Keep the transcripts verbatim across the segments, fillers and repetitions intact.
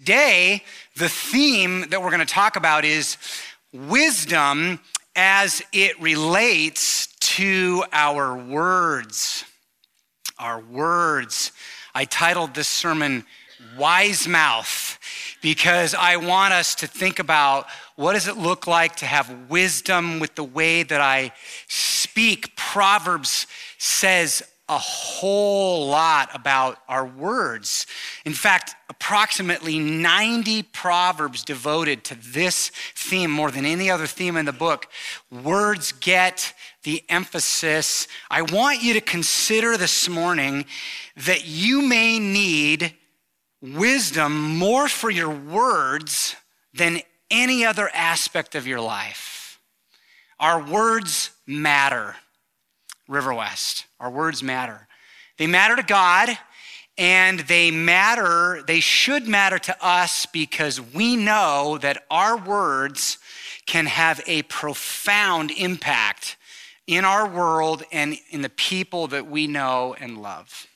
Today, the theme that we're going to talk about is wisdom as it relates to our words. Our words. I titled this sermon, Wise Mouth, because I want us to think about what does it look like to have wisdom with the way that I speak. Proverbs says a whole lot about our words. In fact, approximately ninety proverbs devoted to this theme more than any other theme in the book. Words get the emphasis. I want you to consider this morning that you may need wisdom more for your words than any other aspect of your life. Our words matter. River West. Our words matter. They matter to God, and they matter, they should matter to us because we know that our words can have a profound impact in our world and in the people that we know and love.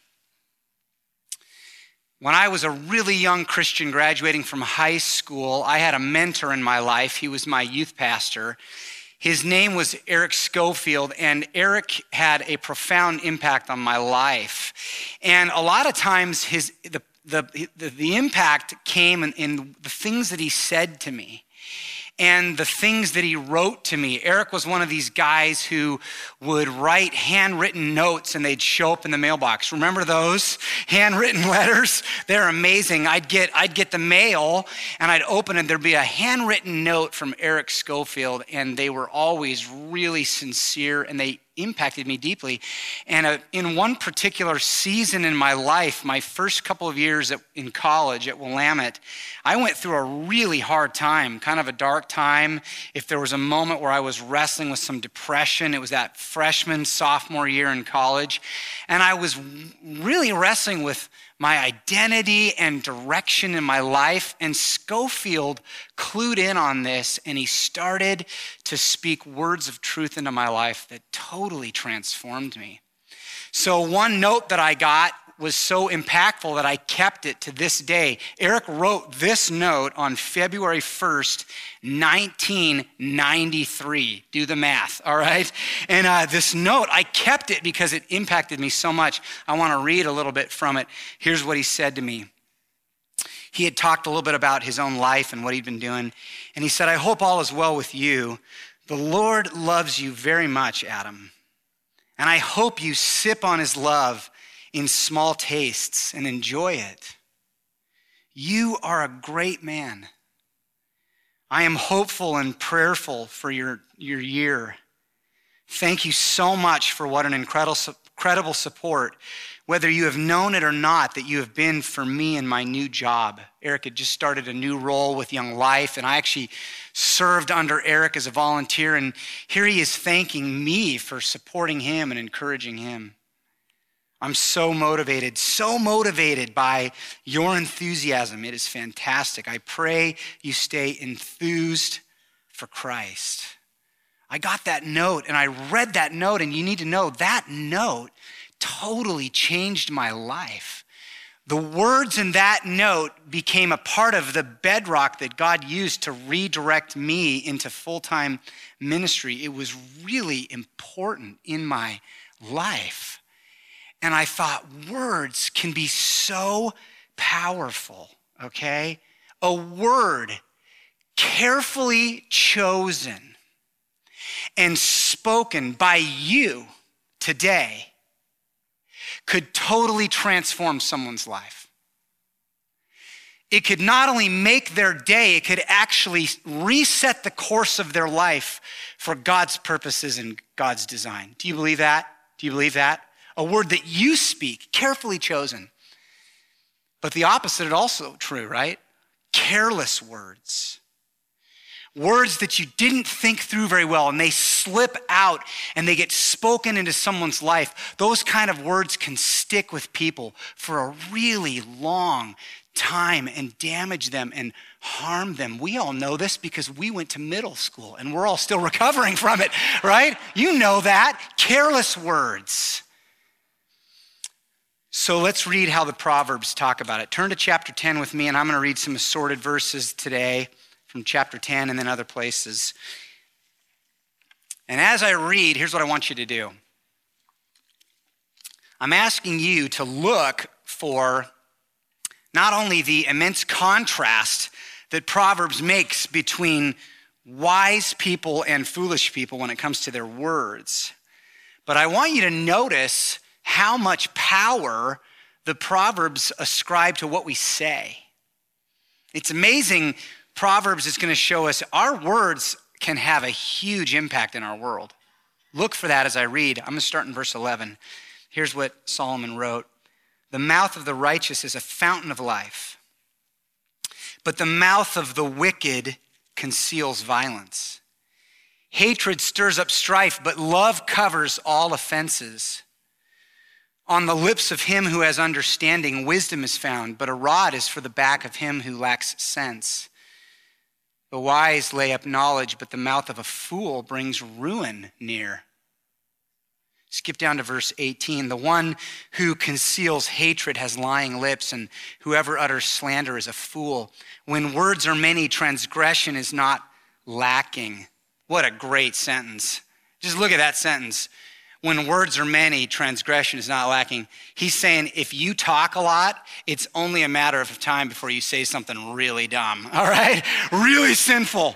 When I was a really young Christian graduating from high school, I had a mentor in my life. He was my youth pastor. His name was Eric Schofield, and Eric had a profound impact on my life. And a lot of times his the the the, the impact came in, in the things that he said to me and the things that he wrote to me. Eric was one of these guys who would write handwritten notes and they'd show up in the mailbox. Remember those handwritten letters? They're amazing. I'd get I'd get the mail and I'd open it. There'd be a handwritten note from Eric Schofield, and they were always really sincere and they impacted me deeply. And uh, in one particular season in my life, my first couple of years at, in college at Willamette, I went through a really hard time, kind of a dark time. If there was a moment where I was wrestling with some depression, it was that freshman, sophomore year in college. And I was really wrestling with my identity and direction in my life. And Schofield clued in on this, and he started to speak words of truth into my life that totally transformed me. So one note that I got was so impactful that I kept it to this day. Eric wrote this note on February first, nineteen ninety-three. Do the math, all right? And uh, this note, I kept it because it impacted me so much. I want to read a little bit from it. Here's what he said to me. He had talked a little bit about his own life and what he'd been doing. And he said, I hope all is well with you. The Lord loves you very much, Adam. And I hope you sip on his love in small tastes and enjoy it. You are a great man. I am hopeful and prayerful for your, your year. Thank you so much for what an incredible, incredible support, whether you have known it or not, that you have been for me in my new job. Eric had just started a new role with Young Life, and I actually served under Eric as a volunteer, and here he is thanking me for supporting him and encouraging him. I'm so motivated, so motivated by your enthusiasm. It is fantastic. I pray you stay enthused for Christ. I got that note and I read that note, and you need to know that note totally changed my life. The words in that note became a part of the bedrock that God used to redirect me into full-time ministry. It was really important in my life. And I thought, words can be so powerful, okay? A word carefully chosen and spoken by you today could totally transform someone's life. It could not only make their day, it could actually reset the course of their life for God's purposes and God's design. Do you believe that? Do you believe that? A word that you speak, carefully chosen. But the opposite is also true, right? Careless words. Words that you didn't think through very well, and they slip out and they get spoken into someone's life. Those kind of words can stick with people for a really long time and damage them and harm them. We all know this because we went to middle school and we're all still recovering from it, right? You know that. Careless words. So let's read how the Proverbs talk about it. Turn to chapter ten with me, and I'm going to read some assorted verses today from chapter ten and then other places. And as I read, here's what I want you to do. I'm asking you to look for not only the immense contrast that Proverbs makes between wise people and foolish people when it comes to their words, but I want you to notice how much power the Proverbs ascribe to what we say. It's amazing. Proverbs is going to show us our words can have a huge impact in our world. Look for that as I read. I'm going to start in verse eleven. Here's what Solomon wrote. The mouth of the righteous is a fountain of life, but the mouth of the wicked conceals violence. Hatred stirs up strife, but love covers all offenses. On the lips of him who has understanding, wisdom is found, but a rod is for the back of him who lacks sense. The wise lay up knowledge, but the mouth of a fool brings ruin near. Skip down to verse eighteen. The one who conceals hatred has lying lips, and whoever utters slander is a fool. When words are many, transgression is not lacking. What a great sentence. Just look at that sentence. When words are many, transgression is not lacking. He's saying if you talk a lot, it's only a matter of time before you say something really dumb, all right? Really sinful.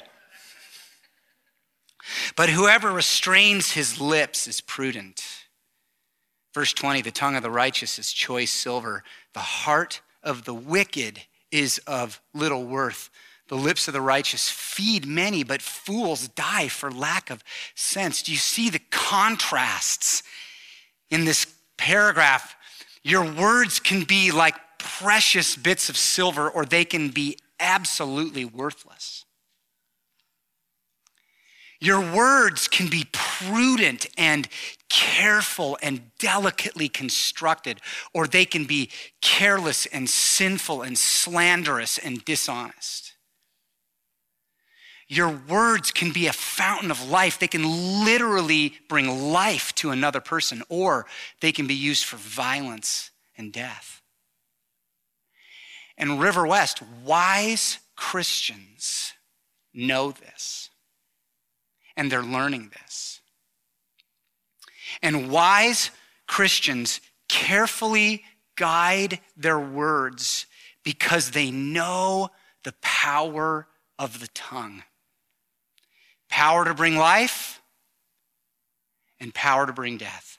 But whoever restrains his lips is prudent. Verse twenty, the tongue of the righteous is choice silver. The heart of the wicked is of little worth. The lips of the righteous feed many, but fools die for lack of sense. Do you see the contrasts in this paragraph? Your words can be like precious bits of silver, or they can be absolutely worthless. Your words can be prudent and careful and delicately constructed, or they can be careless and sinful and slanderous and dishonest. Your words can be a fountain of life. They can literally bring life to another person, or they can be used for violence and death. And River West, wise Christians know this, and they're learning this. And wise Christians carefully guide their words because they know the power of the tongue. Power to bring life and power to bring death.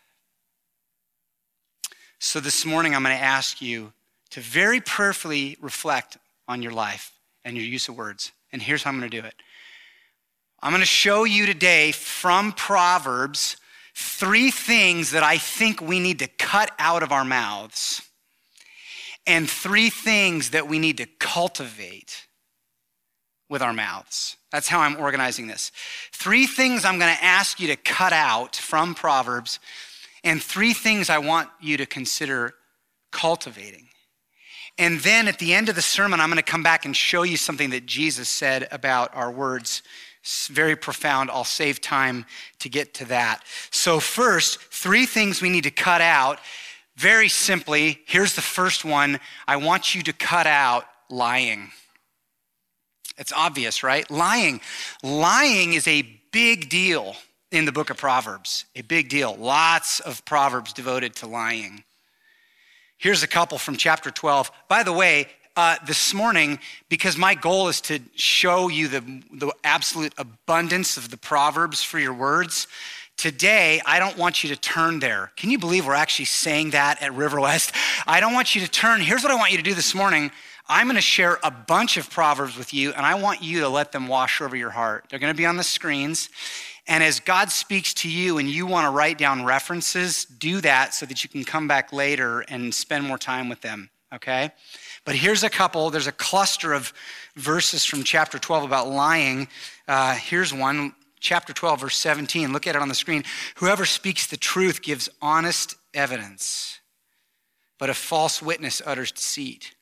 So this morning, I'm going to ask you to very prayerfully reflect on your life and your use of words. And here's how I'm going to do it. I'm going to show you today from Proverbs three things that I think we need to cut out of our mouths, and three things that we need to cultivate with our mouths. That's how I'm organizing this. Three things I'm going to ask you to cut out from Proverbs, and three things I want you to consider cultivating. And then at the end of the sermon, I'm going to come back and show you something that Jesus said about our words. It's very profound. I'll save time to get to that. So first, three things we need to cut out. Very simply, here's the first one. I want you to cut out lying. It's obvious, right? Lying. Lying is a big deal in the book of Proverbs. A big deal. Lots of Proverbs devoted to lying. Here's a couple from chapter twelve. By the way, uh, this morning, because my goal is to show you the, the absolute abundance of the Proverbs for your words, today, I don't want you to turn there. Can you believe we're actually saying that at River West? I don't want you to turn. Here's what I want you to do this morning. I'm going to share a bunch of Proverbs with you, and I want you to let them wash over your heart. They're going to be on the screens. And as God speaks to you and you want to write down references, do that so that you can come back later and spend more time with them, okay? But here's a couple. There's a cluster of verses from chapter twelve about lying. Uh, here's one, chapter twelve, verse seventeen. Look at it on the screen. Whoever speaks the truth gives honest evidence, but a false witness utters deceit.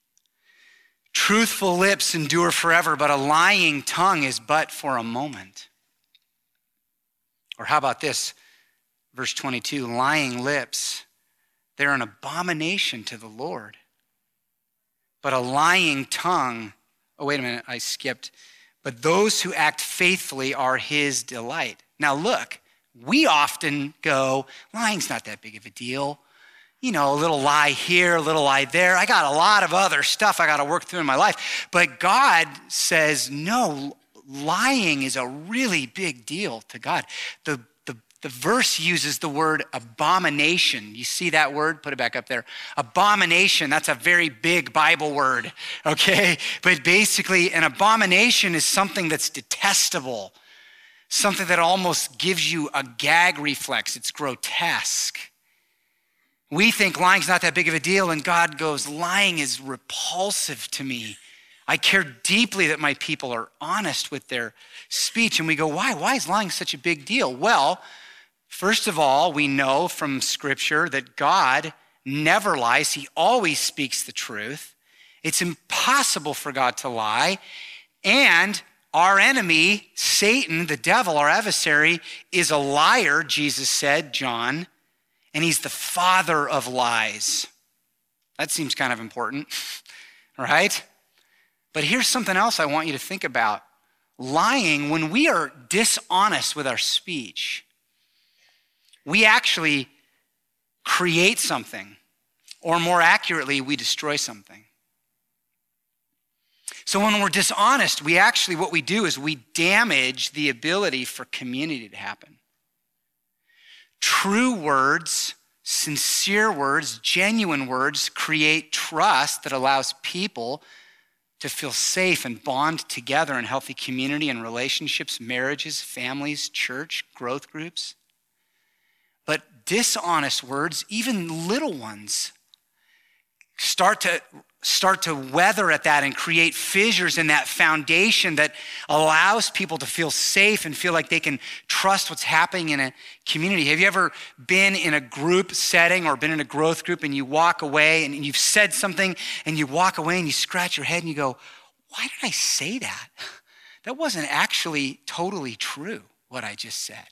Truthful lips endure forever, but a lying tongue is but for a moment. Or how about this? Verse twenty-two, lying lips, they're an abomination to the Lord. But a lying tongue, oh, wait a minute, I skipped. But those who act faithfully are his delight. Now look, we often go, lying's not that big of a deal. You know, a little lie here, a little lie there. I got a lot of other stuff I got to work through in my life. But God says, no, lying is a really big deal to God. The, the, the verse uses the word abomination. You see that word? Put it back up there. Abomination, that's a very big Bible word, okay? But basically, an abomination is something that's detestable, something that almost gives you a gag reflex. It's grotesque. We think lying's not that big of a deal, and God goes, lying is repulsive to me. I care deeply that my people are honest with their speech. And we go, why? Why is lying such a big deal? Well, first of all, we know from Scripture that God never lies. He always speaks the truth. It's impossible for God to lie. And our enemy, Satan, the devil, our adversary, is a liar, Jesus said, John. And he's the father of lies. That seems kind of important, right? But here's something else I want you to think about. Lying, when we are dishonest with our speech, we actually create something, or more accurately, we destroy something. So when we're dishonest, we actually, what we do is we damage the ability for community to happen. True words, sincere words, genuine words create trust that allows people to feel safe and bond together in healthy community and relationships, marriages, families, church, growth groups. But dishonest words, even little ones, start to start to weather at that and create fissures in that foundation that allows people to feel safe and feel like they can trust what's happening in a community. Have you ever been in a group setting or been in a growth group and you walk away and you've said something and you walk away and you scratch your head and you go, why did I say that? That wasn't actually totally true, what I just said.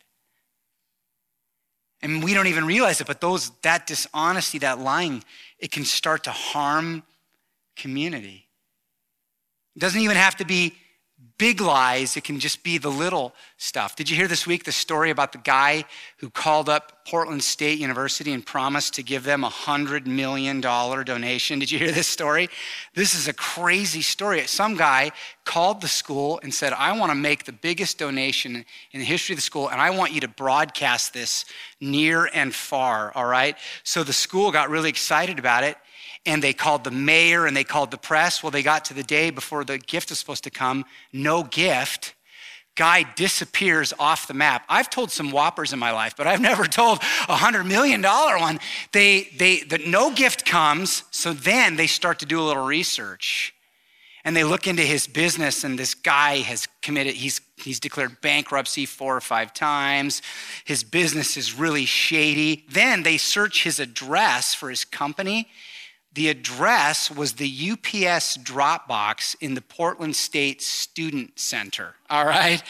And we don't even realize it, but those that dishonesty, that lying, it can start to harm community. It doesn't even have to be big lies. It can just be the little stuff. Did you hear this week the story about the guy who called up Portland State University and promised to give them a one hundred million dollars donation? Did you hear this story? This is a crazy story. Some guy called the school and said, I want to make the biggest donation in the history of the school, and I want you to broadcast this near and far, all right? So the school got really excited about it, and they called the mayor and they called the press. Well, they got to the day before the gift was supposed to come, no gift. Guy disappears off the map. I've told some whoppers in my life, but I've never told a one hundred million dollars one. They, they, the, no gift comes, so then they start to do a little research. And they look into his business, and this guy has committed, he's, he's declared bankruptcy four or five times. His business is really shady. Then they search his address for his company. The address was the U P S drop box in the Portland State Student Center, all right?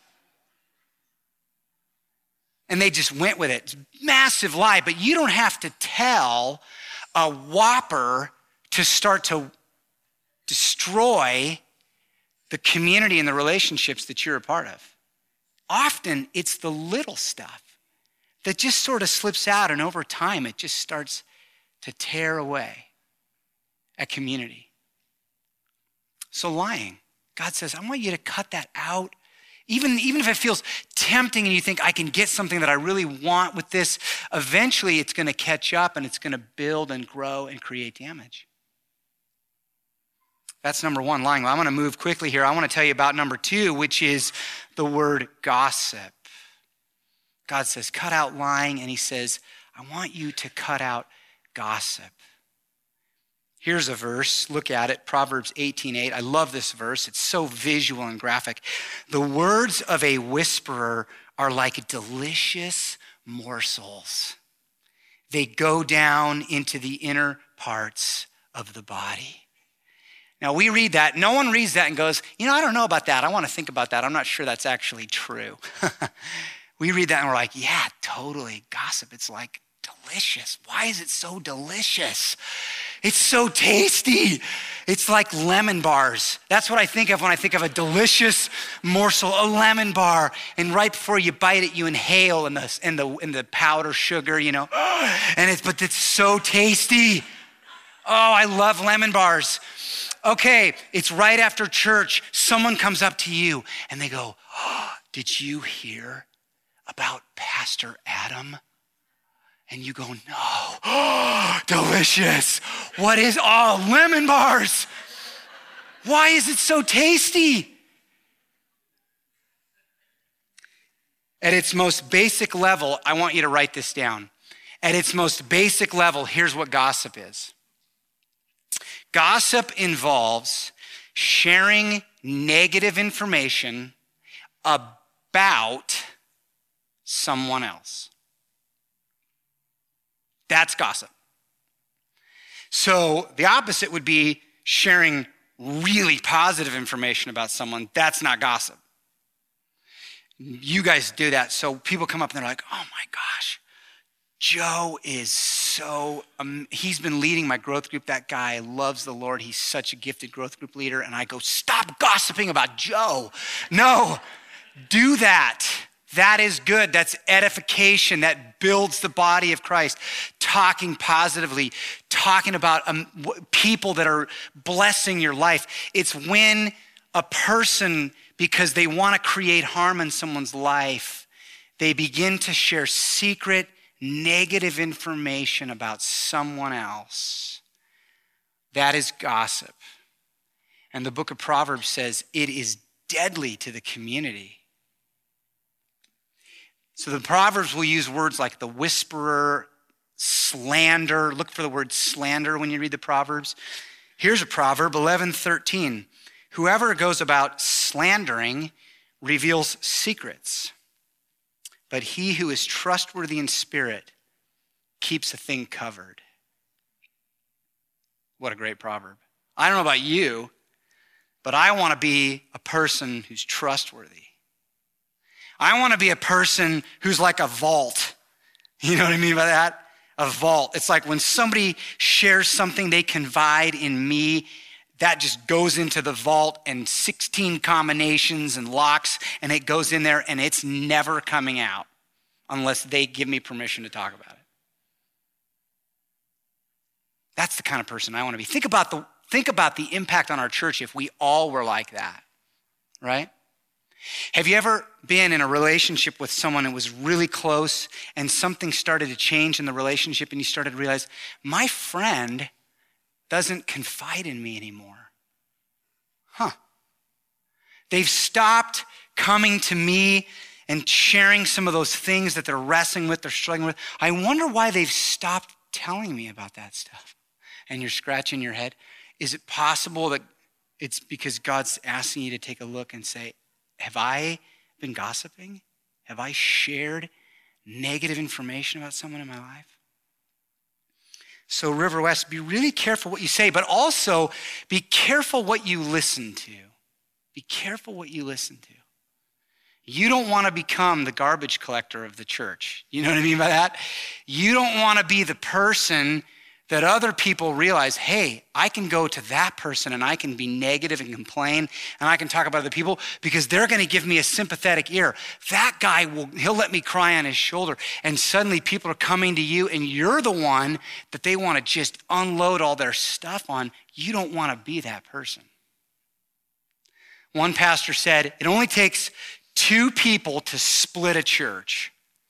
And they just went with it. It's a massive lie, but you don't have to tell a whopper to start to destroy the community and the relationships that you're a part of. Often it's the little stuff that just sort of slips out, and over time it just starts to tear away at community. So lying, God says, I want you to cut that out. Even, even if it feels tempting and you think I can get something that I really want with this, eventually it's going to catch up and it's going to build and grow and create damage. That's number one, lying. Well, I'm going to move quickly here. I want to tell you about number two, which is the word gossip. God says, cut out lying, and he says, I want you to cut out gossip. Here's a verse, look at it, Proverbs eighteen eight. I love this verse. It's so visual and graphic. The words of a whisperer are like delicious morsels. They go down into the inner parts of the body. Now we read that, no one reads that and goes, you know, I don't know about that. I want to think about that. I'm not sure that's actually true. We read that and we're like, yeah, totally. Gossip, it's like delicious. Why is it so delicious? It's so tasty. It's like lemon bars. That's what I think of when I think of a delicious morsel, a lemon bar. And right before you bite it, you inhale in the, in the, in the powder sugar, you know, and it's, but it's so tasty. Oh, I love lemon bars. Okay, it's right after church. Someone comes up to you and they go, oh, did you hear about Pastor Adam? And you go, no, oh, delicious. What is, oh, lemon bars. Why is it so tasty? At its most basic level, I want you to write this down. At its most basic level, here's what gossip is. Gossip involves sharing negative information about someone else. That's gossip. So the opposite would be sharing really positive information about someone. That's not gossip. You guys do that. So people come up and they're like, oh my gosh, Joe is so, um, he's been leading my growth group. That guy loves the Lord. He's such a gifted growth group leader. And I go, stop gossiping about Joe. No, do that. That is good. That's edification. That builds the body of Christ. Talking positively, talking about um, people that are blessing your life. It's when a person, because they want to create harm in someone's life, they begin to share secret, negative information about someone else. That is gossip. And the book of Proverbs says it is deadly to the community. So the Proverbs will use words like the whisperer, slander. Look for the word slander when you read the Proverbs. Here's a proverb, eleven thirteen. Whoever goes about slandering reveals secrets, but he who is trustworthy in spirit keeps a thing covered. What a great proverb. I don't know about you, but I want to be a person who's trustworthy. I want to be a person who's like a vault. You know what I mean by that? A vault. It's like when somebody shares something they confide in me, that just goes into the vault and sixteen combinations and locks, and it goes in there and it's never coming out unless they give me permission to talk about it. That's the kind of person I want to be. Think about the, think about the impact on our church if we all were like that, right? Have you ever been in a relationship with someone that was really close and something started to change in the relationship and you started to realize, my friend doesn't confide in me anymore? Huh. They've stopped coming to me and sharing some of those things that they're wrestling with, they're struggling with. I wonder why they've stopped telling me about that stuff. And you're scratching your head. Is it possible that it's because God's asking you to take a look and say, have I been gossiping? Have I shared negative information about someone in my life? So River West, be really careful what you say, but also be careful what you listen to. Be careful what you listen to. You don't want to become the garbage collector of the church. You know what I mean by that? You don't want to be the person that other people realize, hey, I can go to that person and I can be negative and complain and I can talk about other people because they're going to give me a sympathetic ear. That guy will, he'll let me cry on his shoulder. And suddenly people are coming to you and you're the one that they want to just unload all their stuff on. You don't want to be that person. One pastor said, it only takes two people to split a church.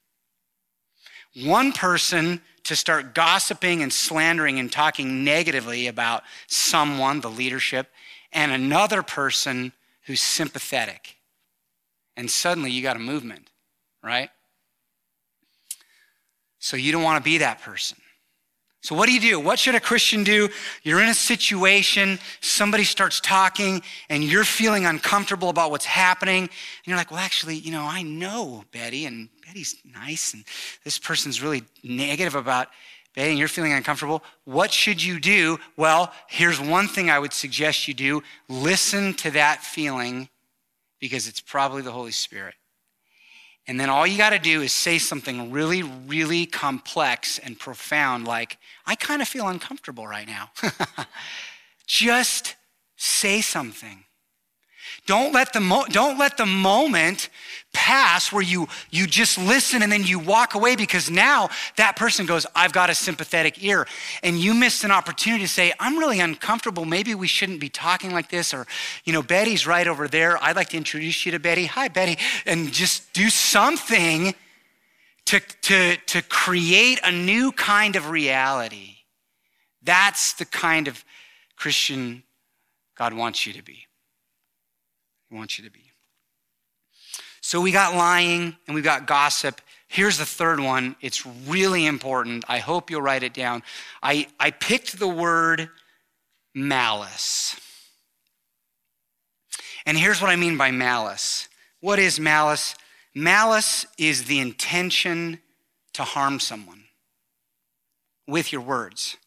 One person to start gossiping and slandering and talking negatively about someone, the leadership, and another person who's sympathetic. And suddenly you got a movement, right? So you don't want to be that person. So what do you do? What should a Christian do? You're in a situation, somebody starts talking, and you're feeling uncomfortable about what's happening. And you're like, well, actually, you know, I know Betty, and Betty's nice, and this person's really negative about Betty, and you're feeling uncomfortable. What should you do? Well, here's one thing I would suggest you do. Listen to that feeling, because it's probably the Holy Spirit. And then all you got to do is say something really, really complex and profound, like, I kind of feel uncomfortable right now. Just say something. Don't let the mo- don't let the moment pass where you, you just listen and then you walk away, because now that person goes, I've got a sympathetic ear. And you missed an opportunity to say, I'm really uncomfortable. Maybe we shouldn't be talking like this. Or, you know, Betty's right over there. I'd like to introduce you to Betty. Hi, Betty. And just do something to, to, to create a new kind of reality. That's the kind of Christian God wants you to be. He wants you to be. So we got lying and we got gossip. Here's the third one. It's really important. I hope you'll write it down. I, I picked the word malice. And here's what I mean by malice. What is malice? Malice is the intention to harm someone with your words.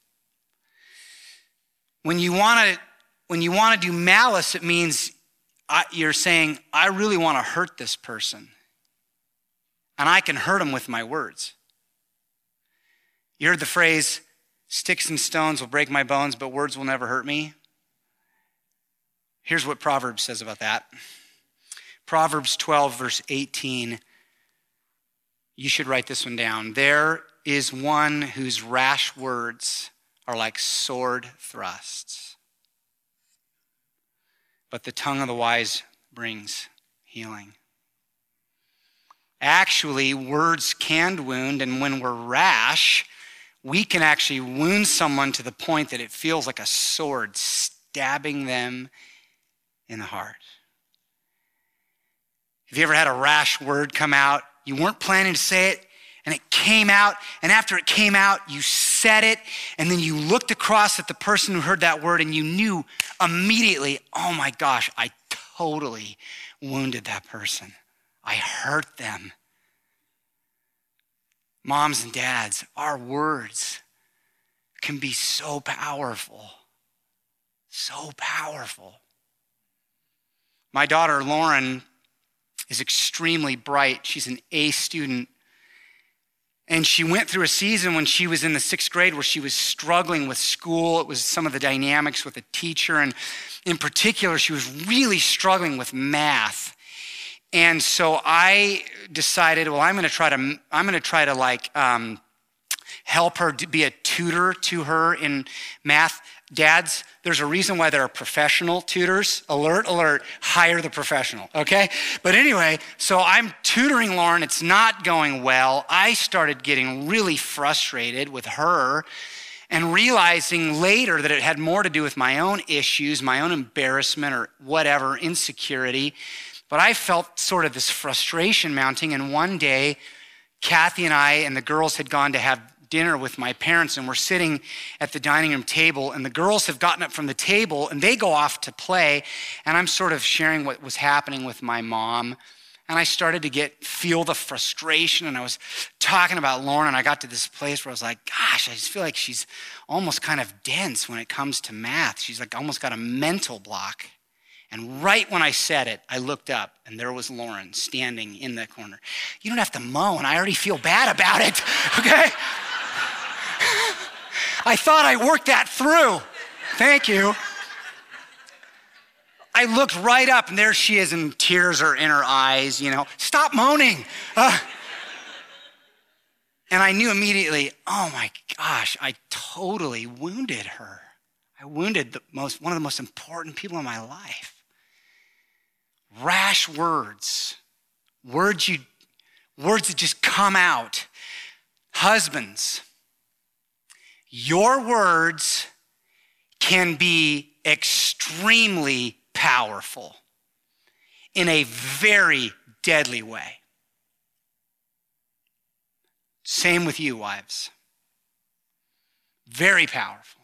When you want to when you want to do malice, it means I, you're saying, I really want to hurt this person, and I can hurt them with my words. You heard the phrase, sticks and stones will break my bones, but words will never hurt me. Here's what Proverbs says about that. Proverbs twelve, verse eighteen. You should write this one down. There is one whose rash words are like sword thrusts, but the tongue of the wise brings healing. Actually, words can wound, and when we're rash, we can actually wound someone to the point that it feels like a sword stabbing them in the heart. Have you ever had a rash word come out? You weren't planning to say it, and it came out, and after it came out, you said it, and then you looked across at the person who heard that word, and you knew immediately, oh my gosh, I totally wounded that person. I hurt them. Moms and dads, our words can be so powerful, so powerful. My daughter, Lauren, is extremely bright. She's an A student. And she went through a season when she was in the sixth grade where she was struggling with school. It was some of the dynamics with a teacher. And in particular, she was really struggling with math. And so I decided, well, I'm going to try to, I'm going to try to like um, help her to be a tutor to her in math. Dads, there's a reason why there are professional tutors. Alert, alert, hire the professional, okay? But anyway, so I'm tutoring Lauren. It's not going well. I started getting really frustrated with her and realizing later that it had more to do with my own issues, my own embarrassment or whatever, insecurity. But I felt sort of this frustration mounting. And one day, Kathy and I and the girls had gone to have dinner with my parents, and we're sitting at the dining room table, and the girls have gotten up from the table and they go off to play, and I'm sort of sharing what was happening with my mom. And I started to get feel the frustration, and I was talking about Lauren, and I got to this place where I was like, gosh, I just feel like she's almost kind of dense when it comes to math. She's like almost got a mental block. And right when I said it, I looked up, and there was Lauren standing in the corner. You don't have to moan. I already feel bad about it, okay? I thought I worked that through. Thank you. I looked right up, and there she is, and tears are in her eyes, you know. Stop moaning. Uh, and I knew immediately, oh my gosh, I totally wounded her. I wounded the most, one of the most important people in my life. Rash words, words you, words that just come out. Husbands, your words can be extremely powerful in a very deadly way. Same with you, wives. Very powerful.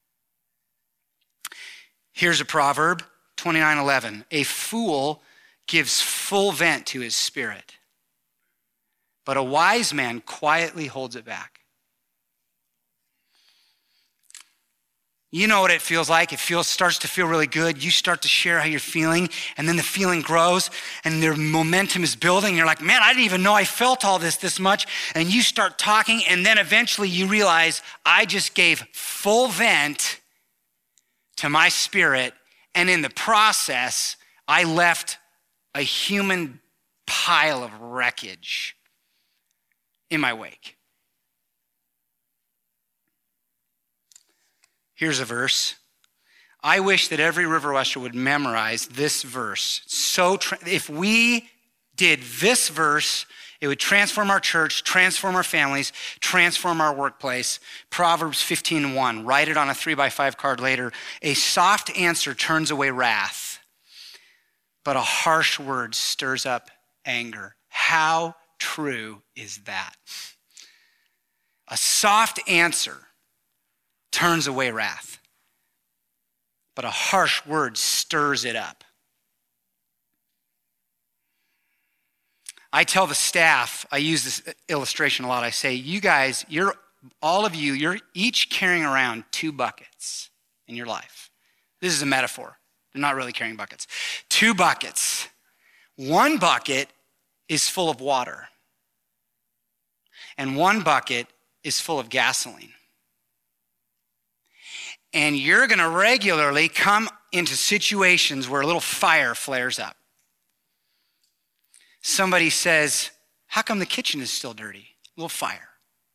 Here's a proverb, twenty-nine eleven. A fool gives full vent to his spirit, but a wise man quietly holds it back. You know what it feels like. It feels starts to feel really good. You start to share how you're feeling, and then the feeling grows, and their momentum is building. You're like, man, I didn't even know I felt all this this much. And you start talking, and then eventually you realize, I just gave full vent to my spirit, and in the process, I left a human pile of wreckage in my wake. Here's a verse. I wish that every River Wester would memorize this verse. So tra- if we did this verse, it would transform our church, transform our families, transform our workplace. Proverbs fifteen one. Write it on a three by five card later. A soft answer turns away wrath, but a harsh word stirs up anger. How true is that? A soft answer turns away wrath, but a harsh word stirs it up. I tell the staff, I use this illustration a lot. I say, you guys, you're all of you, you're each carrying around two buckets in your life. This is a metaphor. They're not really carrying buckets. Two buckets. One bucket is full of water, and one bucket is full of gasoline. And you're going to regularly come into situations where a little fire flares up. Somebody says, how come the kitchen is still dirty? A little fire.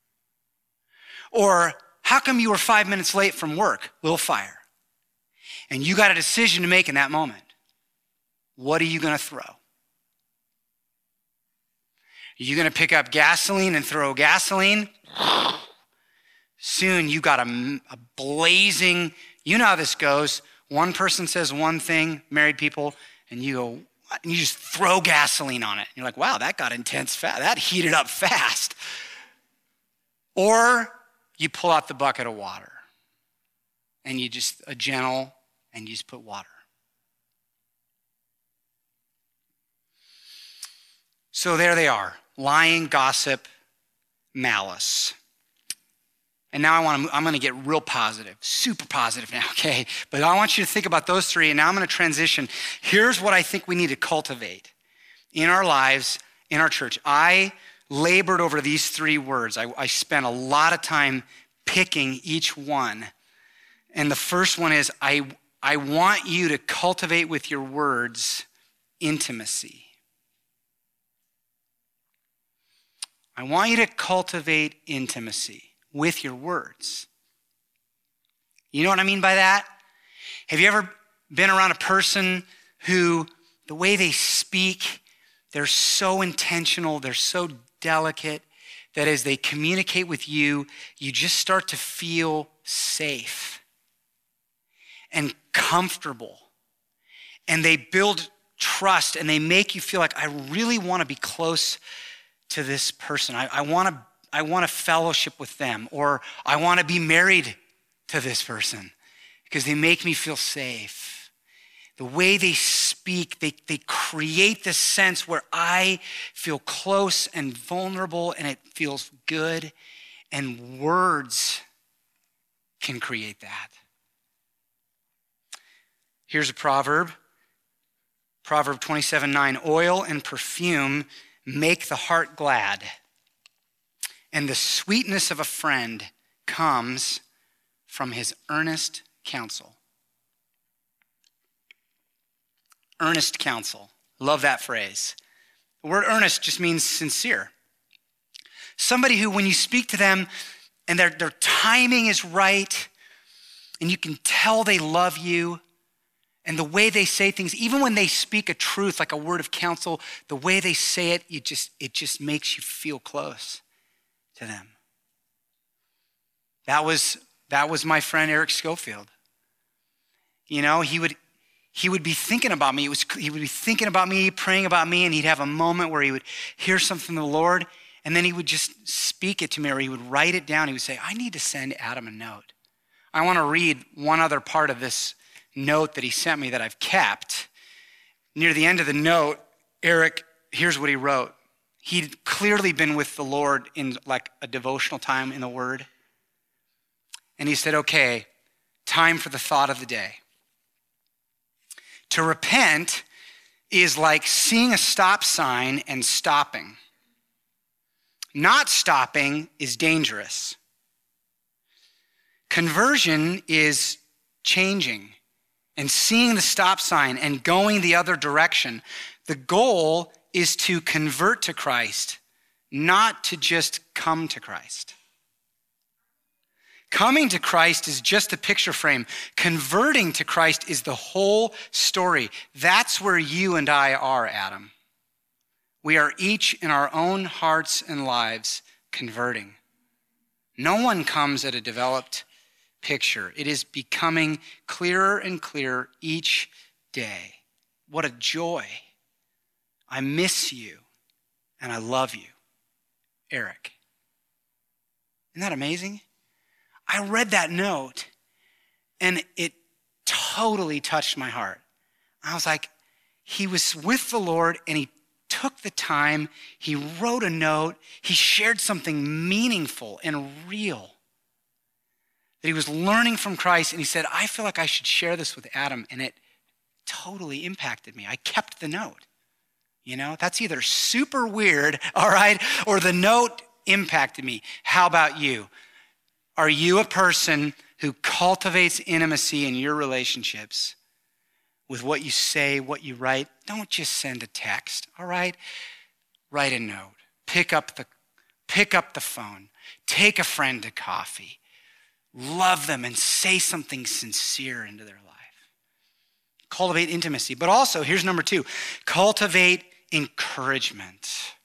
Or, how come you were five minutes late from work? A little fire. And you got a decision to make in that moment. What are you going to throw? Are you going to pick up gasoline and throw gasoline? Soon you got a, a blazing, you know how this goes. One person says one thing, married people, and you go, what? And you just throw gasoline on it. You're like, wow, that got intense fast. That heated up fast. Or you pull out the bucket of water and you just, a gentle, and you just put water. So there they are, lying, gossip, malice. And now I want to, I'm going to get real positive, super positive now, okay? But I want you to think about those three, and now I'm going to transition. Here's what I think we need to cultivate in our lives, in our church. I labored over these three words. I, I spent a lot of time picking each one. And the first one is, I, I want you to cultivate with your words intimacy. I want you to cultivate intimacy with your words. You know what I mean by that? Have you ever been around a person who, the way they speak, they're so intentional, they're so delicate, that as they communicate with you, you just start to feel safe and comfortable. And they build trust, and they make you feel like, I really want to be close to this person. I, I want to I want to fellowship with them, or I want to be married to this person because they make me feel safe. The way they speak, they, they create this sense where I feel close and vulnerable and it feels good, and words can create that. Here's a proverb. Proverb twenty-seven nine, oil and perfume make the heart glad, and the sweetness of a friend comes from his earnest counsel. Earnest counsel. Love that phrase. The word earnest just means sincere. Somebody who, when you speak to them and their, their timing is right, and you can tell they love you, and the way they say things, even when they speak a truth like a word of counsel, the way they say it, you just it just makes you feel close to them. That was that was my friend Eric Schofield. You know, he would he would be thinking about me. It was he would be thinking about me, praying about me, and he'd have a moment where he would hear something from the Lord, and then he would just speak it to me, or he would write it down. He would say, I need to send Adam a note. I want to read one other part of this note that he sent me that I've kept. Near the end of the note, Eric, here's what he wrote. He'd clearly been with the Lord in like a devotional time in the Word. And he said, okay, time for the thought of the day. To repent is like seeing a stop sign and stopping. Not stopping is dangerous. Conversion is changing and seeing the stop sign and going the other direction. The goal is to convert to Christ, not to just come to Christ. Coming to Christ is just a picture frame. Converting to Christ is the whole story. That's where you and I are, Adam. We are each in our own hearts and lives converting. No one comes at a developed picture. It is becoming clearer and clearer each day. What a joy. I miss you and I love you. Eric. Isn't that amazing? I read that note and it totally touched my heart. I was like, he was with the Lord and he took the time, he wrote a note, he shared something meaningful and real. That he was learning from Christ and he said, I feel like I should share this with Adam, and it totally impacted me. I kept the note. You know, that's either super weird, all right, or the note impacted me. How about you? Are you a person who cultivates intimacy in your relationships with what you say, what you write? Don't just send a text, all right? Write a note. Pick up the, pick up the phone. Take a friend to coffee. Love them and say something sincere into their life. Cultivate intimacy. But also, here's number two, cultivate encouragement.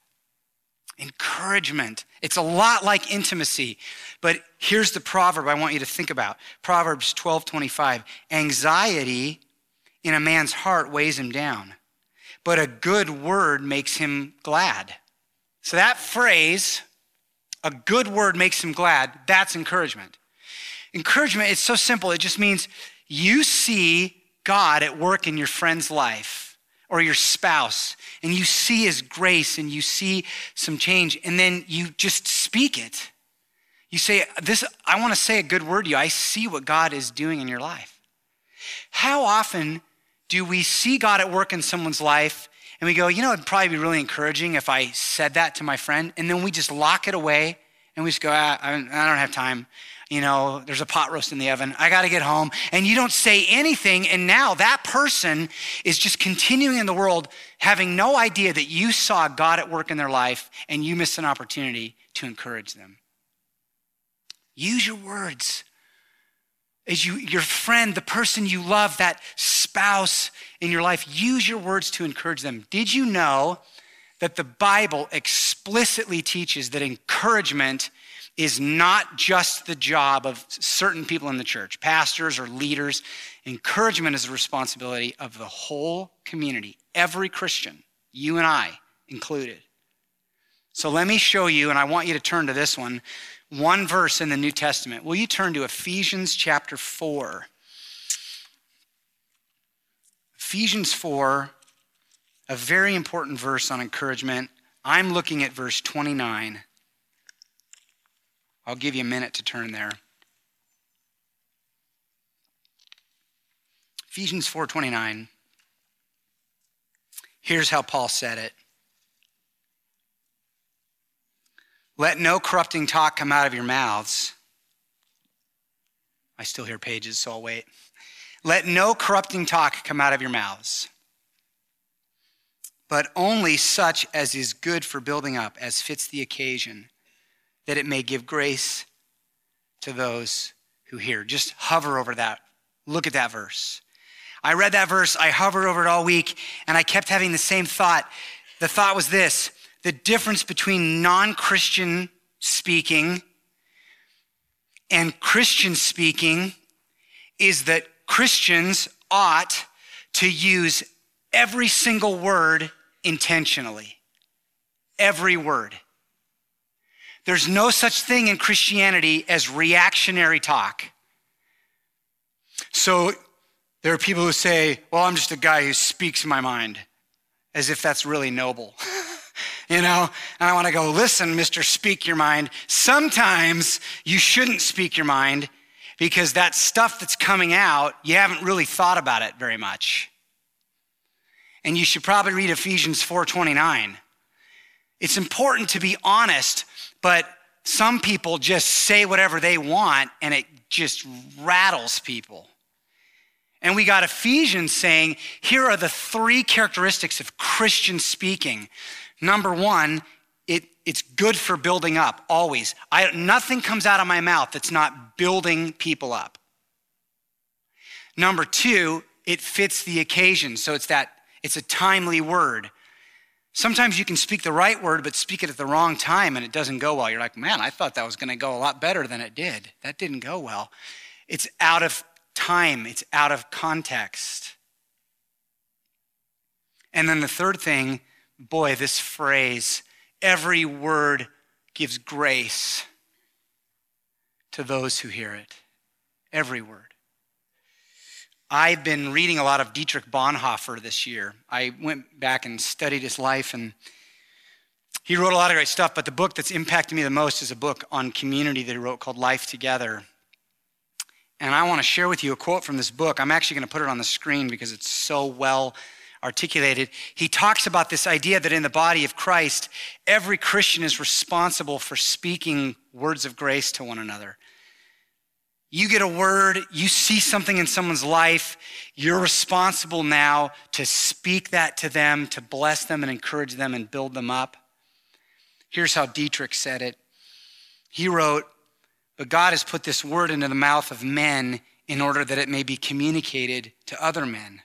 Encouragement. It's a lot like intimacy, but here's the proverb I want you to think about. Proverbs twelve twenty-five. Anxiety in a man's heart weighs him down, but a good word makes him glad. So that phrase, a good word makes him glad, that's encouragement. Encouragement, it's so simple. It just means you see God at work in your friend's life or your spouse, and you see his grace and you see some change, and then you just speak it. You say, "This, I want to say a good word to you. I see what God is doing in your life." How often do we see God at work in someone's life and we go, you know, it'd probably be really encouraging if I said that to my friend, and then we just lock it away and we just go, ah, I don't have time. You know, there's a pot roast in the oven. I got to get home. And you don't say anything. And now that person is just continuing in the world, having no idea that you saw God at work in their life and you missed an opportunity to encourage them. Use your words. As you, your friend, the person you love, that spouse in your life, use your words to encourage them. Did you know that the Bible explicitly teaches that encouragement is not just the job of certain people in the church, pastors or leaders? Encouragement is the responsibility of the whole community, every Christian, you and I included. So let me show you, and I want you to turn to this one, one verse in the New Testament. Will you turn to Ephesians chapter four? Ephesians four, a very important verse on encouragement. I'm looking at verse twenty-nine. I'll give you a minute to turn there. Ephesians four twenty-nine. Here's how Paul said it. Let no corrupting talk come out of your mouths. I still hear pages, so I'll wait. Let no corrupting talk come out of your mouths, but only such as is good for building up, as fits the occasion, that it may give grace to those who hear. Just hover over that. Look at that verse. I read that verse, I hovered over it all week, and I kept having the same thought. The thought was this: the difference between non-Christian speaking and Christian speaking is that Christians ought to use every single word intentionally. Every word. There's no such thing in Christianity as reactionary talk. So there are people who say, well, I'm just a guy who speaks my mind, as if that's really noble. You know, and I want to go, listen, Mister Speak Your Mind. Sometimes you shouldn't speak your mind. because that stuff that's coming out, you haven't really thought about it very much. And you should probably read Ephesians four twenty-nine. It's important to be honest, but some people just say whatever they want and it just rattles people. And we got Ephesians saying, here are the three characteristics of Christian speaking. Number one, it, it's good for building up, always. I, nothing comes out of my mouth that's not building people up. Number two, it fits the occasion. So it's that, it's a timely word. Sometimes you can speak the right word, but speak it at the wrong time and it doesn't go well. You're like, man, I thought that was gonna go a lot better than it did. That didn't go well. It's out of time, it's out of context. And then the third thing, boy, this phrase, every word gives grace to those who hear it. Every word. I've been reading a lot of Dietrich Bonhoeffer this year. I went back and studied his life, and he wrote a lot of great stuff, but the book that's impacted me the most is a book on community that he wrote called Life Together. And I want to share with you a quote from this book. I'm actually going to put it on the screen because it's so well articulated. He talks about this idea that in the body of Christ, every Christian is responsible for speaking words of grace to one another. You get a word, you see something in someone's life, you're responsible now to speak that to them, to bless them and encourage them and build them up. Here's how Dietrich said it. He wrote, "But God has put this word into the mouth of men in order that it may be communicated to other men.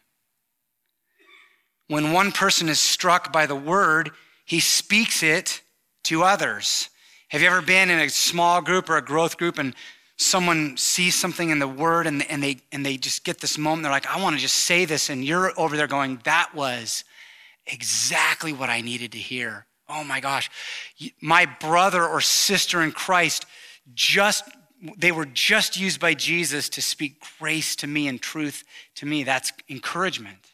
When one person is struck by the word, he speaks it to others." Have you ever been in a small group or a growth group and someone sees something in the word and, and they and they just get this moment, they're like, I want to just say this, and you're over there going, that was exactly what I needed to hear. Oh my gosh, my brother or sister in Christ, just they were just used by Jesus to speak grace to me and truth to me. That's encouragement.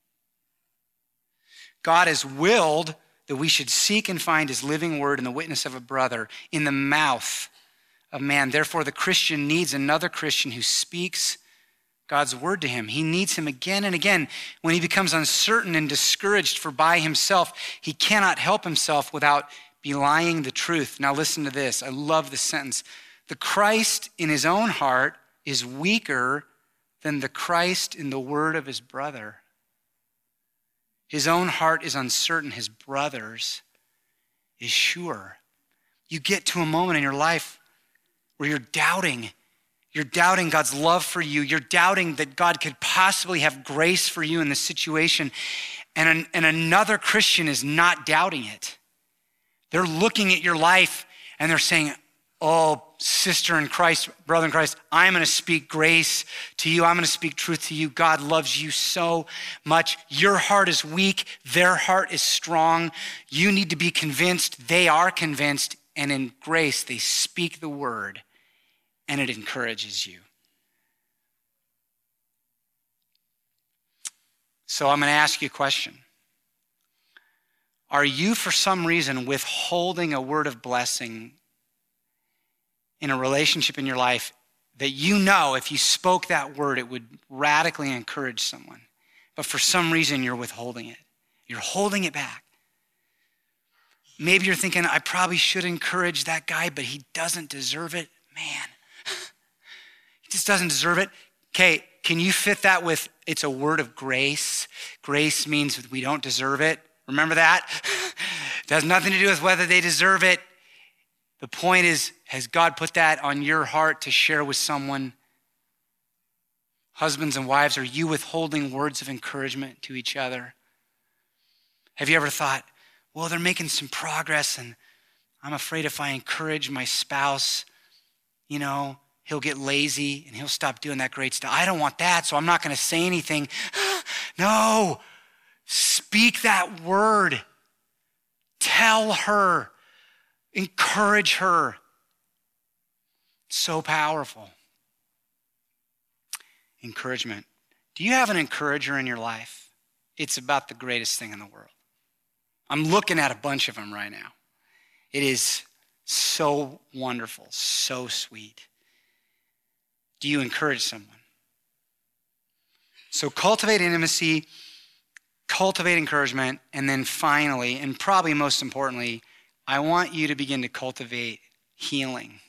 God has willed that we should seek and find his living word in the witness of a brother in the mouth of man. Therefore, the Christian needs another Christian who speaks God's word to him. He needs him again and again. When he becomes uncertain and discouraged, for by himself, he cannot help himself without belying the truth. Now listen to this. I love this sentence. The Christ in his own heart is weaker than the Christ in the word of his brother. His own heart is uncertain. His brother's is sure. You get to a moment in your life where you're doubting. You're doubting God's love for you. You're doubting that God could possibly have grace for you in this situation. And, an, and another Christian is not doubting it. They're looking at your life and they're saying, oh, sister in Christ, brother in Christ, I'm going to speak grace to you. I'm going to speak truth to you. God loves you so much. Your heart is weak. Their heart is strong. You need to be convinced. They are convinced. And in grace, they speak the word and it encourages you. So I'm going to ask you a question. Are you, for some reason, withholding a word of blessing in a relationship in your life that you know if you spoke that word, it would radically encourage someone, but for some reason you're withholding it? You're holding it back. Maybe you're thinking, I probably should encourage that guy, but he doesn't deserve it. Man, he just doesn't deserve it. Okay, can you fit that with, it's a word of grace? Grace means that we don't deserve it. Remember that? It has nothing to do with whether they deserve it. The point is, has God put that on your heart to share with someone? Husbands and wives, are you withholding words of encouragement to each other? Have you ever thought, well, they're making some progress and I'm afraid if I encourage my spouse, you know, he'll get lazy and he'll stop doing that great stuff. I don't want that, so I'm not going to say anything. No, speak that word. Tell her. Encourage her. So powerful. Encouragement. Do you have an encourager in your life? It's about the greatest thing in the world. I'm looking at a bunch of them right now. It is so wonderful, so sweet. Do you encourage someone? So cultivate intimacy, cultivate encouragement, and then finally, and probably most importantly, I want you to begin to cultivate healing.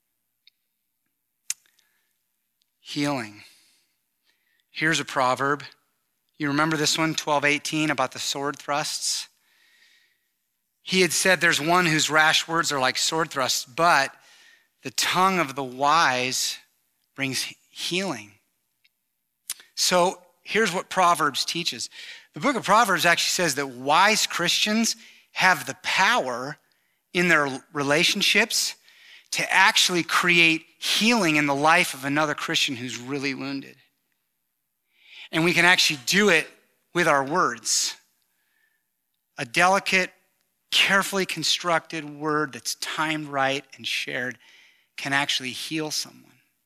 Healing. Here's a proverb. You remember this one, twelve eighteen, about the sword thrusts? He had said there's one whose rash words are like sword thrusts, but the tongue of the wise brings healing. So here's what Proverbs teaches. The book of Proverbs actually says that wise Christians have the power in their relationships to actually create healing in the life of another Christian who's really wounded. And we can actually do it with our words. A delicate, carefully constructed word that's timed right and shared can actually heal someone.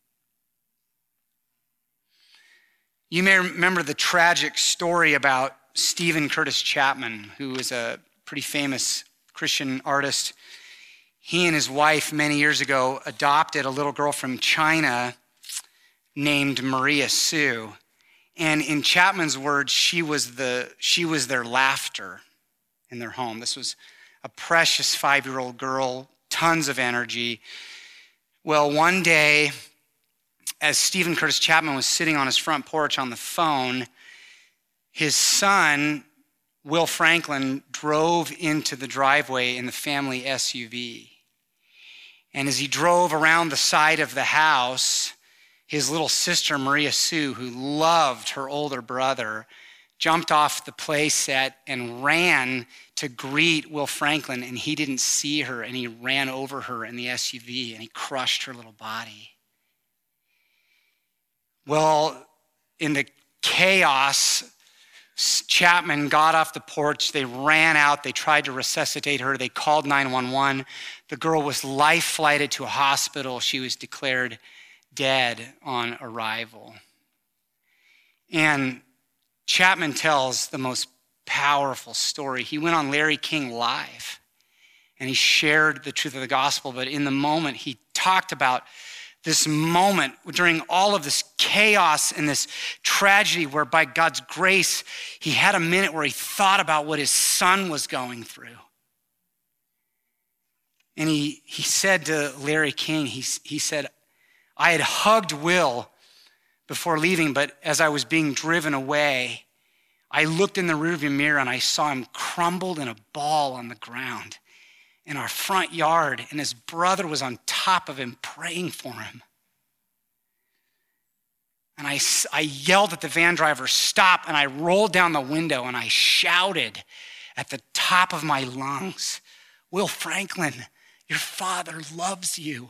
You may remember the tragic story about Stephen Curtis Chapman, who is a pretty famous Christian artist. He and his wife many years ago adopted a little girl from China named Maria Sue. And in Chapman's words, she was the she was their laughter in their home. This was a precious five-year-old girl, tons of energy. Well, one day, as Stephen Curtis Chapman was sitting on his front porch on the phone, his son, Will Franklin, drove into the driveway in the family S U V. And as he drove around the side of the house, his little sister, Maria Sue, who loved her older brother, jumped off the play set and ran to greet Will Franklin, and he didn't see her, and he ran over her in the S U V, and he crushed her little body. Well, in the chaos, Chapman got off the porch. They ran out. They tried to resuscitate her. They called nine one one. The girl was life-flighted to a hospital. She was declared dead on arrival. And Chapman tells the most powerful story. He went on Larry King Live, and he shared the truth of the gospel. But in the moment, he talked about this moment during all of this chaos and this tragedy where by God's grace, he had a minute where he thought about what his son was going through. And he, he said to Larry King, he, he said, I had hugged Will before leaving, but as I was being driven away, I looked in the rearview mirror and I saw him crumbled in a ball on the ground in our front yard, and his brother was on top of him praying for him. And I, I yelled at the van driver, stop, and I rolled down the window and I shouted at the top of my lungs, Will Franklin, your father loves you.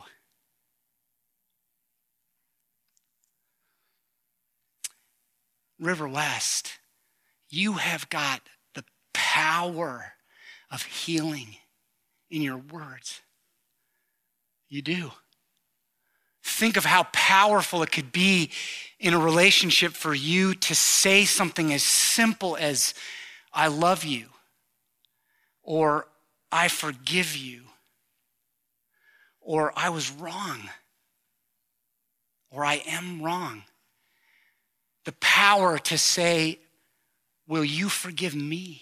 River West, you have got the power of healing in your words. You do. Think of how powerful it could be in a relationship for you to say something as simple as, I love you, or I forgive you, or I was wrong, or I am wrong. The power to say, will you forgive me?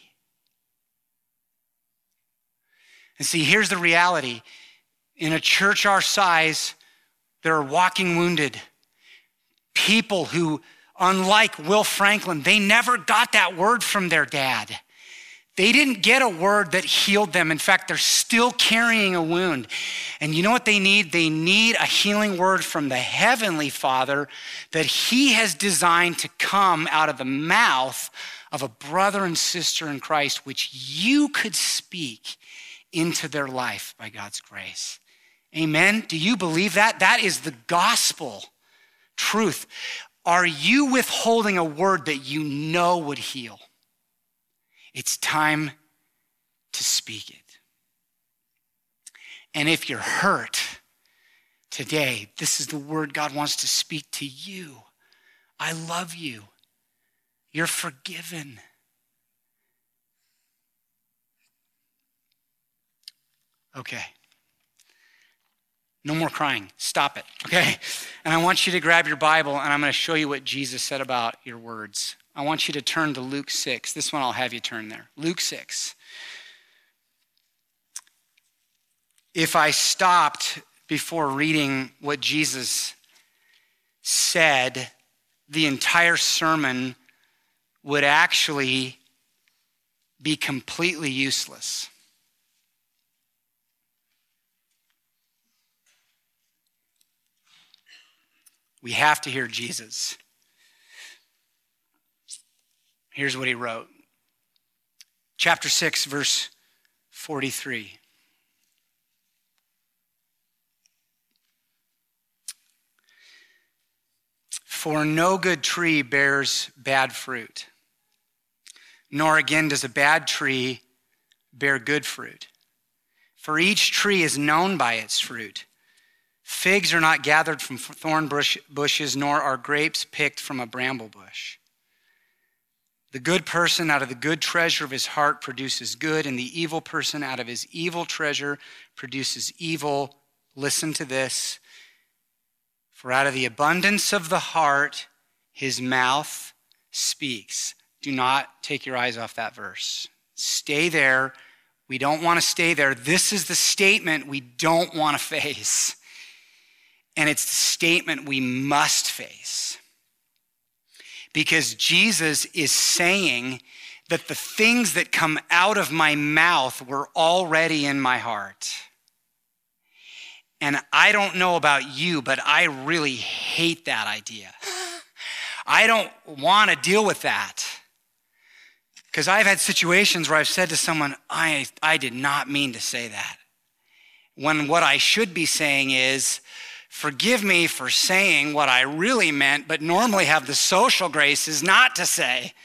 And see, here's the reality. In a church our size, there are walking wounded people who, unlike Will Franklin, they never got that word from their dad. They didn't get a word that healed them. In fact, they're still carrying a wound. And you know what they need? They need a healing word from the Heavenly Father that he has designed to come out of the mouth of a brother and sister in Christ, which you could speak into their life by God's grace. Amen? Do you believe that? That is the gospel truth. Are you withholding a word that you know would heal? It's time to speak it. And if you're hurt today, this is the word God wants to speak to you. I love you. You're forgiven. Okay. No more crying. Stop it, okay? And I want you to grab your Bible, and I'm going to show you what Jesus said about your words. I want you to turn to Luke six. This one I'll have you turn there. Luke six. If I stopped before reading what Jesus said, the entire sermon would actually be completely useless. We have to hear Jesus. Here's what he wrote. Chapter six, verse forty-three. For no good tree bears bad fruit, nor again does a bad tree bear good fruit. For each tree is known by its fruit. Figs are not gathered from thorn bush, bushes, nor are grapes picked from a bramble bush. The good person out of the good treasure of his heart produces good, and the evil person out of his evil treasure produces evil. Listen to this. For out of the abundance of the heart, his mouth speaks. Do not take your eyes off that verse. Stay there. We don't want to stay there. This is the statement we don't want to face. And it's the statement we must face. Because Jesus is saying that the things that come out of my mouth were already in my heart. And I don't know about you, but I really hate that idea. I don't want to deal with that. Because I've had situations where I've said to someone, I, I did not mean to say that. When what I should be saying is, forgive me for saying what I really meant, but normally have the social graces not to say.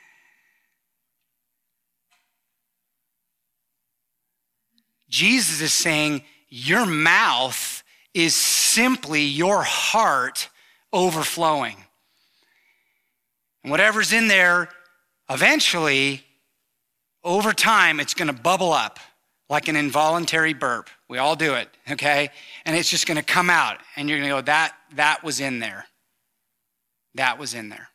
Jesus is saying, your mouth is simply your heart overflowing. And whatever's in there, eventually, over time, it's going to bubble up like an involuntary burp. We all do it, okay? And it's just going to come out, and you're going to go, that, that was in there. That was in there.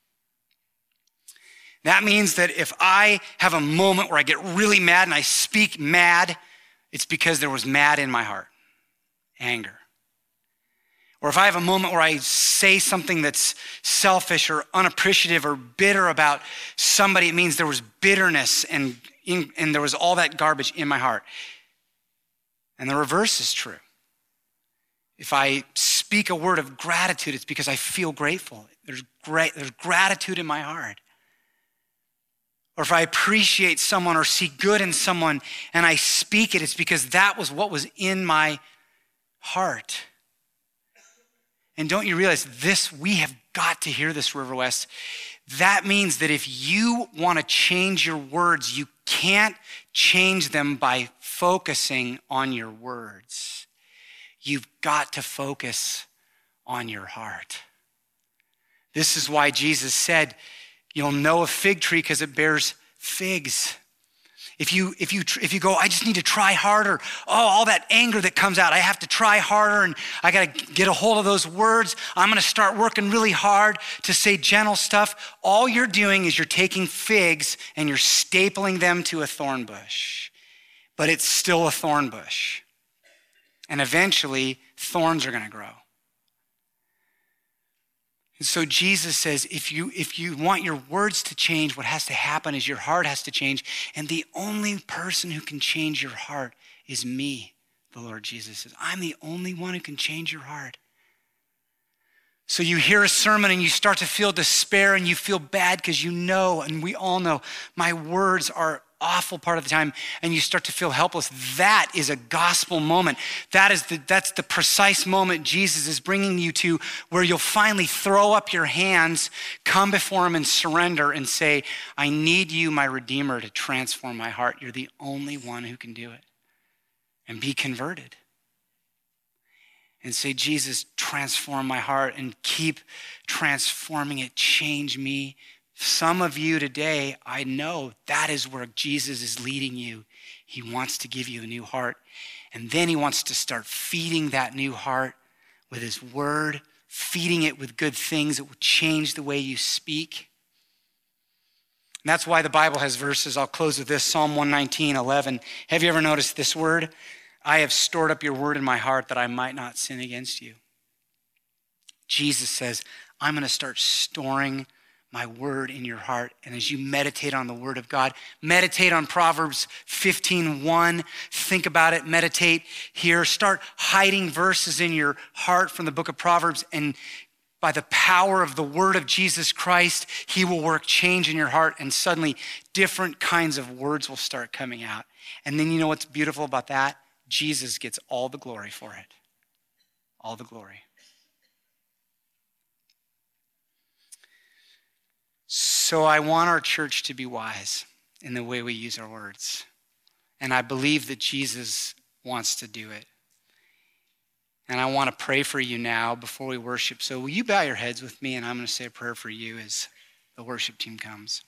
That means that if I have a moment where I get really mad and I speak mad, it's because there was mad in my heart, anger. Or if I have a moment where I say something that's selfish or unappreciative or bitter about somebody, it means there was bitterness and, and there was all that garbage in my heart. And the reverse is true. If I speak a word of gratitude, it's because I feel grateful. There's great, there's gratitude in my heart. Or if I appreciate someone or see good in someone and I speak it, it's because that was what was in my heart. And don't you realize this, we have got to hear this, River West. That means that if you want to change your words, you can't change them by focusing on your words. You've got to focus on your heart. This is why Jesus said, you'll know a fig tree because it bears figs. If you, if you, if you go, I just need to try harder. Oh, all that anger that comes out, I have to try harder and I got to get a hold of those words. I'm going to start working really hard to say gentle stuff. All you're doing is you're taking figs and you're stapling them to a thorn bush, but it's still a thorn bush. And eventually thorns are going to grow. And so Jesus says, if you, if you want your words to change, what has to happen is your heart has to change. And the only person who can change your heart is me, the Lord Jesus says. I'm the only one who can change your heart. So you hear a sermon and you start to feel despair and you feel bad because you know, and we all know, my words are awful part of the time, and you start to feel helpless. That is a gospel moment. That is the, that's the precise moment Jesus is bringing you to, where you'll finally throw up your hands, come before him and surrender and say, I need you, my Redeemer, to transform my heart. You're the only one who can do it. And be converted. And say, Jesus, transform my heart and keep transforming it. Change me, Some of you today, I know that is where Jesus is leading you. He wants to give you a new heart. And then he wants to start feeding that new heart with his word, feeding it with good things that will change the way you speak. And that's why the Bible has verses. I'll close with this, Psalm one nineteen, eleven. Have you ever noticed this word? I have stored up your word in my heart that I might not sin against you. Jesus says, I'm going to start storing my word in your heart. And as you meditate on the word of God, meditate on Proverbs fifteen one. Think about it, meditate here. Start hiding verses in your heart from the book of Proverbs, and by the power of the word of Jesus Christ, he will work change in your heart, and suddenly different kinds of words will start coming out. And then you know what's beautiful about that? Jesus gets all the glory for it. All the glory. So I want our church to be wise in the way we use our words. And I believe that Jesus wants to do it. And I want to pray for you now before we worship. So will you bow your heads with me, and I'm going to say a prayer for you as the worship team comes.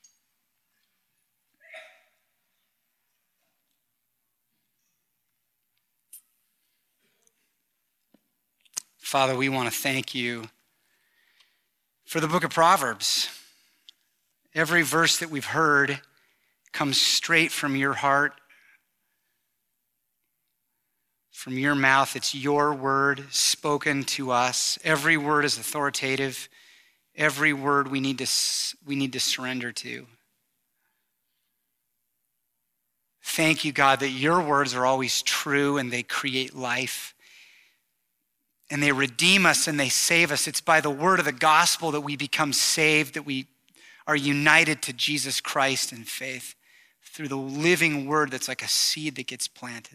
Father, we want to thank you for the book of Proverbs. Every verse that we've heard comes straight from your heart, from your mouth. It's your word spoken to us. Every word is authoritative. Every word we need to, we need to surrender to. Thank you, God, that your words are always true and they create life. And they redeem us and they save us. It's by the word of the gospel that we become saved, that we are united to Jesus Christ in faith through the living word that's like a seed that gets planted.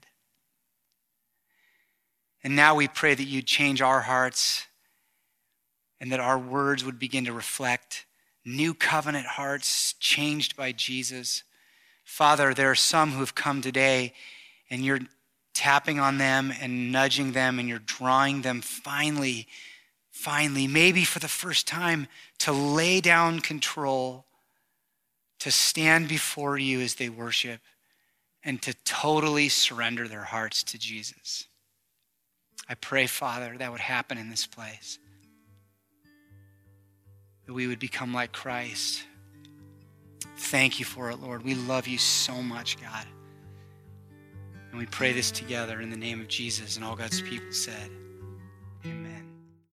And now we pray that you'd change our hearts and that our words would begin to reflect new covenant hearts changed by Jesus. Father, there are some who have come today and you're tapping on them and nudging them and you're drawing them finally, finally, maybe for the first time, to lay down control, to stand before you as they worship, and to totally surrender their hearts to Jesus. I pray, Father, that would happen in this place, that we would become like Christ. Thank you for it, Lord. We love you so much, God. And we pray this together in the name of Jesus, and all God's people said.